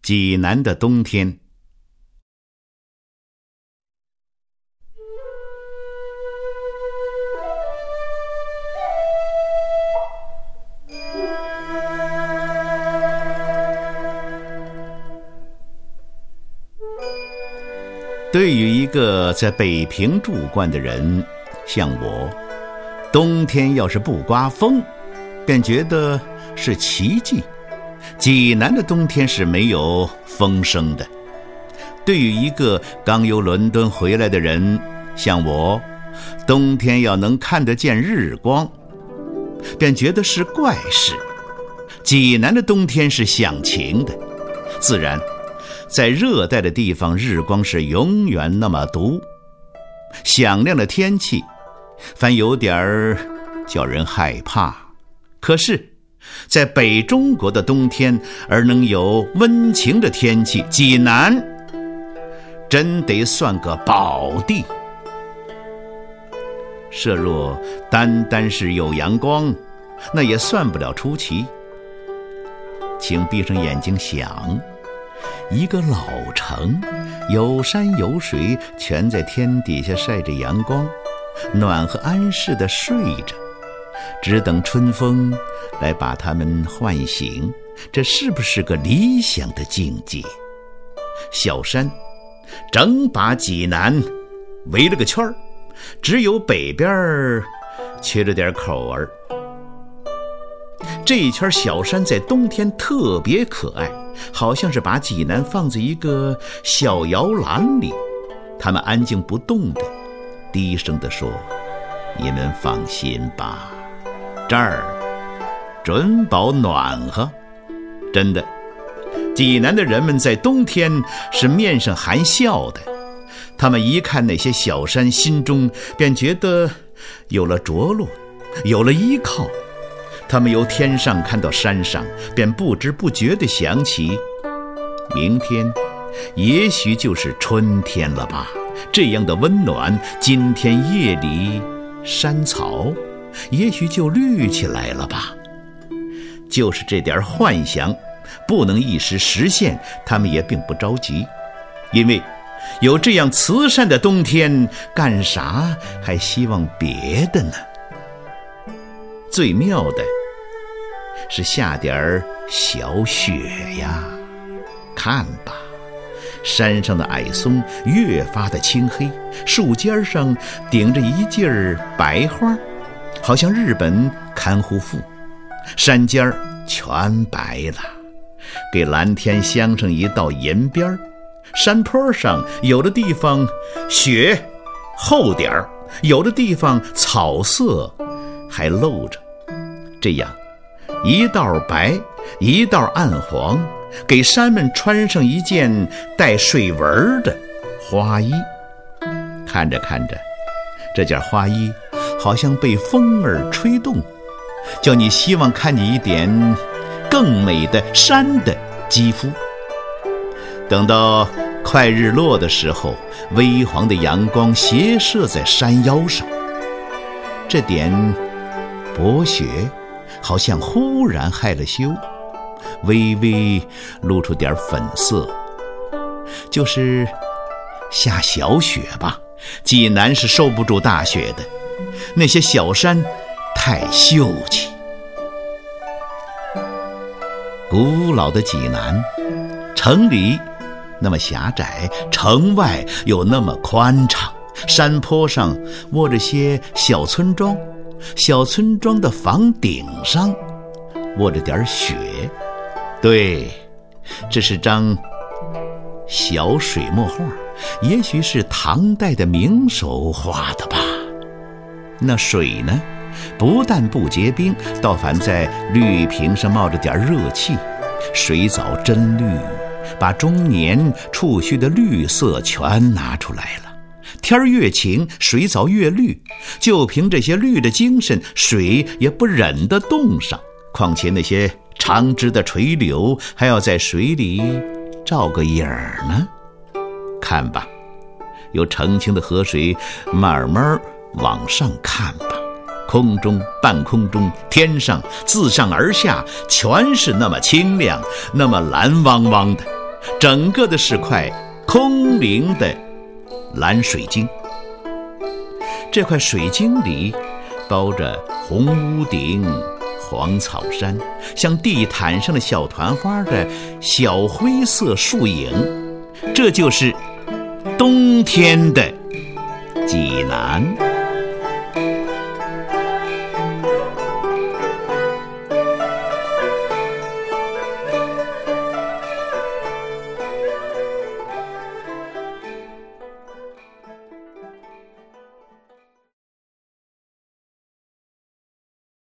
济南的冬天。对于一个在北平住惯的人，像我，冬天要是不刮风，便觉得是奇迹。济南的冬天是没有风声的。对于一个刚由伦敦回来的人，像我，冬天要能看得见日光，便觉得是怪事。济南的冬天是响晴的，自然在热带的地方，日光是永远那么毒，响亮的天气反有点叫人害怕。可是在北中国的冬天而能有温情的天气，济南真得算个宝地。设若单单是有阳光，那也算不了出奇。请闭上眼睛想，一个老城，有山有水，全在天底下晒着阳光，暖和安适地睡着，只等春风来把他们唤醒。这是不是个理想的境界？小山整把济南围了个圈儿，只有北边缺了点口儿。这一圈小山在冬天特别可爱，好像是把济南放在一个小摇篮里。他们安静不动的低声地说，你们放心吧，这儿准保暖和。真的，济南的人们在冬天是面上含笑的。他们一看那些小山，心中便觉得有了着落，有了依靠。他们由天上看到山上，便不知不觉地想起，明天也许就是春天了吧。这样的温暖，今天夜里山草也许就绿起来了吧。就是这点幻想不能一时实现，他们也并不着急，因为有这样慈善的冬天，干啥还希望别的呢？最妙的是下点小雪呀。看吧，山上的矮松越发的青黑，树尖上顶着一茎白花，好像日本看护妇。山尖全白了，给蓝天镶上一道银边。山坡上有的地方雪厚点儿，有的地方草色还露着。这样一道白一道暗黄，给山们穿上一件带水纹的花衣。看着看着，这件花衣好像被风儿吹动，叫你希望看见一点更美的山的肌肤。等到快日落的时候，微黄的阳光斜射在山腰上，这点薄雪好像忽然害了羞，微微露出点粉色。就是下小雪吧，济南是受不住大雪的，那些小山太秀气。古老的济南，城里那么狭窄，城外又那么宽敞，山坡上窝着些小村庄，小村庄的房顶上窝着点雪。对，这是张小水墨画，也许是唐代的名手画的吧。那水呢，不但不结冰，倒反在绿瓶上冒着点热气。水藻真绿，把中年触须的绿色全拿出来了。天儿越晴，水藻越绿，就凭这些绿的精神，水也不忍得冻上。况且那些长枝的垂柳还要在水里照个影儿呢。看吧，由澄清的河水慢慢往上看吧，空中、半空中、天上，自上而下，全是那么清亮，那么蓝汪汪的。 整个的是块空灵的蓝水晶。这块水晶里包着红屋顶、黄草山，像地毯上的小团花的小灰色树影。这就是冬天的济南。